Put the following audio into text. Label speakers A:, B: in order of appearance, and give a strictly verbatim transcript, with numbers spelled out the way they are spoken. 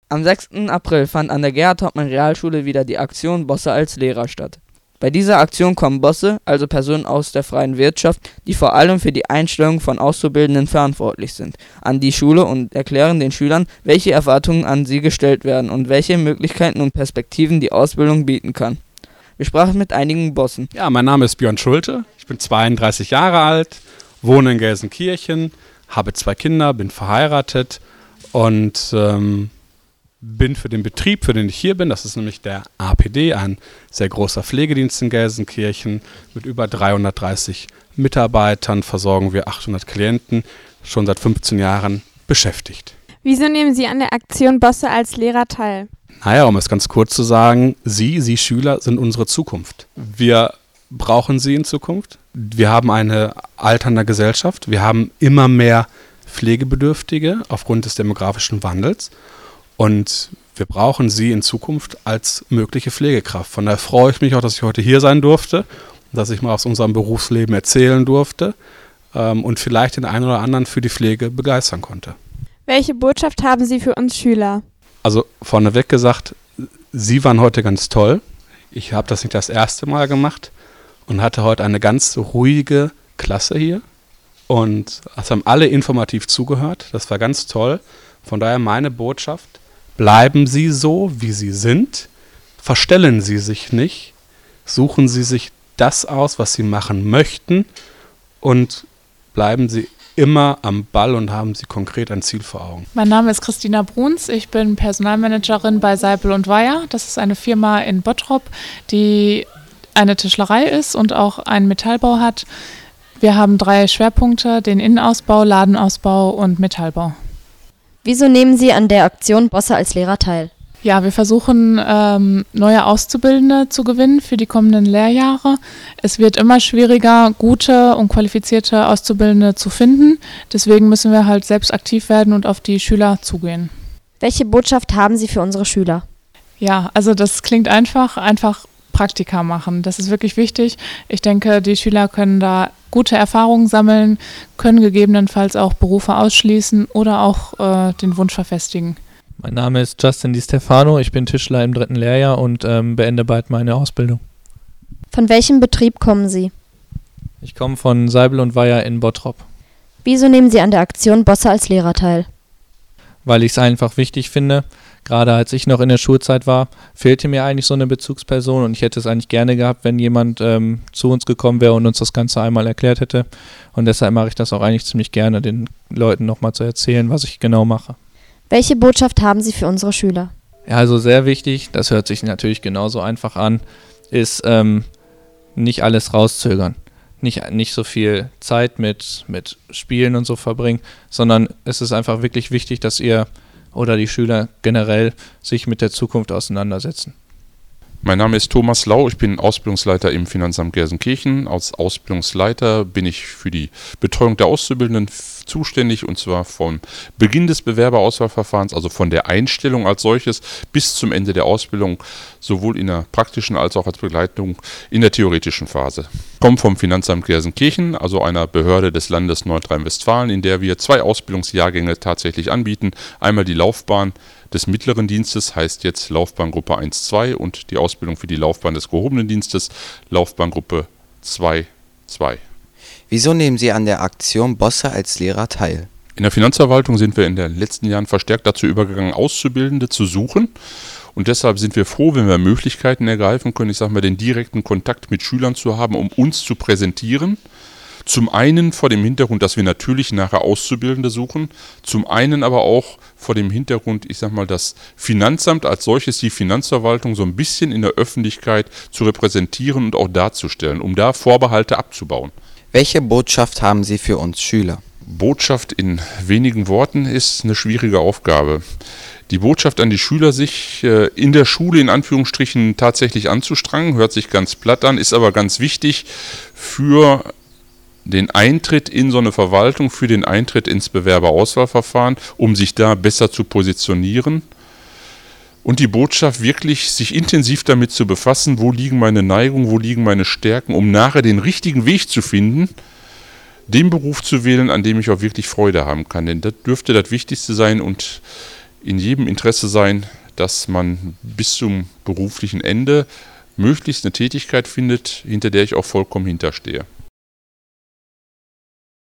A: Am sechsten April fand an der Gerhard-Hauptmann-Realschule wieder die Aktion Bosse als Lehrer statt. Bei dieser Aktion kommen Bosse, also Personen aus der freien Wirtschaft, die vor allem für die Einstellung von Auszubildenden verantwortlich sind, an die Schule und erklären den Schülern, welche Erwartungen an sie gestellt werden und welche Möglichkeiten und Perspektiven die Ausbildung bieten kann. Wir sprachen mit einigen Bossen.
B: Ja, mein Name ist Björn Schulte, ich bin zweiunddreißig Jahre alt, wohne in Gelsenkirchen, habe zwei Kinder, bin verheiratet und ähm, bin für den Betrieb, für den ich hier bin, das ist nämlich der A P D, ein sehr großer Pflegedienst in Gelsenkirchen. Mit über dreihundertdreißig Mitarbeitern versorgen wir achthundert Klienten, schon seit fünfzehn Jahren beschäftigt.
C: Wieso nehmen Sie an der Aktion Bosse als Lehrer teil?
B: Naja, um es ganz kurz zu sagen, Sie, Sie Schüler, sind unsere Zukunft. Wir brauchen Sie in Zukunft. Wir haben eine alternde Gesellschaft. Wir haben immer mehr Pflegebedürftige aufgrund des demografischen Wandels. Und wir brauchen Sie in Zukunft als mögliche Pflegekraft. Von daher freue ich mich auch, dass ich heute hier sein durfte, dass ich mal aus unserem Berufsleben erzählen durfte ähm, und vielleicht den einen oder anderen für die Pflege begeistern konnte.
C: Welche Botschaft haben Sie für uns Schüler?
B: Also vorneweg gesagt, Sie waren heute ganz toll. Ich habe das nicht das erste Mal gemacht und hatte heute eine ganz ruhige Klasse hier. Und es haben alle informativ zugehört. Das war ganz toll. Von daher meine Botschaft: Bleiben Sie so, wie Sie sind, verstellen Sie sich nicht, suchen Sie sich das aus, was Sie machen möchten und bleiben Sie immer am Ball und haben Sie konkret ein Ziel vor Augen.
D: Mein Name ist Christina Bruns, ich bin Personalmanagerin bei Seipel und Weyer. Das ist eine Firma in Bottrop, die eine Tischlerei ist und auch einen Metallbau hat. Wir haben drei Schwerpunkte: den Innenausbau, Ladenausbau und Metallbau.
E: Wieso nehmen Sie an der Aktion Bosse als Lehrer teil?
D: Ja, wir versuchen, ähm, neue Auszubildende zu gewinnen für die kommenden Lehrjahre. Es wird immer schwieriger, gute und qualifizierte Auszubildende zu finden. Deswegen müssen wir halt selbst aktiv werden und auf die Schüler zugehen.
E: Welche Botschaft haben Sie für unsere Schüler?
D: Ja, also das klingt einfach, einfach Praktika machen. Das ist wirklich wichtig. Ich denke, die Schüler können da gute Erfahrungen sammeln, können gegebenenfalls auch Berufe ausschließen oder auch äh, den Wunsch verfestigen.
F: Mein Name ist Justin Di Stefano, ich bin Tischler im dritten Lehrjahr und ähm, beende bald meine Ausbildung.
E: Von welchem Betrieb kommen Sie?
F: Ich komme von Seipel und Weyer in Bottrop.
E: Wieso nehmen Sie an der Aktion Bosse als Lehrer teil?
F: Weil ich es einfach wichtig finde. Gerade als ich noch in der Schulzeit war, fehlte mir eigentlich so eine Bezugsperson und ich hätte es eigentlich gerne gehabt, wenn jemand ähm, zu uns gekommen wäre und uns das Ganze einmal erklärt hätte. Und deshalb mache ich das auch eigentlich ziemlich gerne, den Leuten nochmal zu erzählen, was ich genau mache.
E: Welche Botschaft haben Sie für unsere Schüler?
F: Ja, also sehr wichtig, das hört sich natürlich genauso einfach an, ist ähm, nicht alles rauszögern. Nicht, nicht so viel Zeit mit, mit Spielen und so verbringen, sondern es ist einfach wirklich wichtig, dass ihr oder die Schüler generell sich mit der Zukunft auseinandersetzen.
G: Mein Name ist Thomas Lau, ich bin Ausbildungsleiter im Finanzamt Gelsenkirchen. Als Ausbildungsleiter bin ich für die Betreuung der Auszubildenden zuständig, und zwar vom Beginn des Bewerberauswahlverfahrens, also von der Einstellung als solches bis zum Ende der Ausbildung, sowohl in der praktischen als auch als Begleitung in der theoretischen Phase. Ich komme vom Finanzamt Gelsenkirchen, also einer Behörde des Landes Nordrhein-Westfalen, in der wir zwei Ausbildungsjahrgänge tatsächlich anbieten. Einmal die Laufbahn des mittleren Dienstes, heißt jetzt Laufbahngruppe eins zwei, und die Ausbildung für die Laufbahn des gehobenen Dienstes, Laufbahngruppe zwei zwei.
H: Wieso nehmen Sie an der Aktion Bosse als Lehrer teil?
G: In der Finanzverwaltung sind wir in den letzten Jahren verstärkt dazu übergegangen, Auszubildende zu suchen. Und deshalb sind wir froh, wenn wir Möglichkeiten ergreifen können, ich sage mal, den direkten Kontakt mit Schülern zu haben, um uns zu präsentieren. Zum einen vor dem Hintergrund, dass wir natürlich nachher Auszubildende suchen, zum einen aber auch vor dem Hintergrund, ich sag mal, das Finanzamt als solches, die Finanzverwaltung so ein bisschen in der Öffentlichkeit zu repräsentieren und auch darzustellen, um da Vorbehalte abzubauen.
H: Welche Botschaft haben Sie für uns Schüler?
G: Botschaft in wenigen Worten ist eine schwierige Aufgabe. Die Botschaft an die Schüler, sich äh, in der Schule in Anführungsstrichen tatsächlich anzustrengen, hört sich ganz platt an, ist aber ganz wichtig für den Eintritt in so eine Verwaltung, für den Eintritt ins Bewerberauswahlverfahren, um sich da besser zu positionieren. Und die Botschaft wirklich, sich intensiv damit zu befassen, wo liegen meine Neigungen, wo liegen meine Stärken, um nachher den richtigen Weg zu finden, den Beruf zu wählen, an dem ich auch wirklich Freude haben kann. Denn das dürfte das Wichtigste sein. Und in jedem Interesse sein, dass man bis zum beruflichen Ende möglichst eine Tätigkeit findet, hinter der ich auch vollkommen hinterstehe.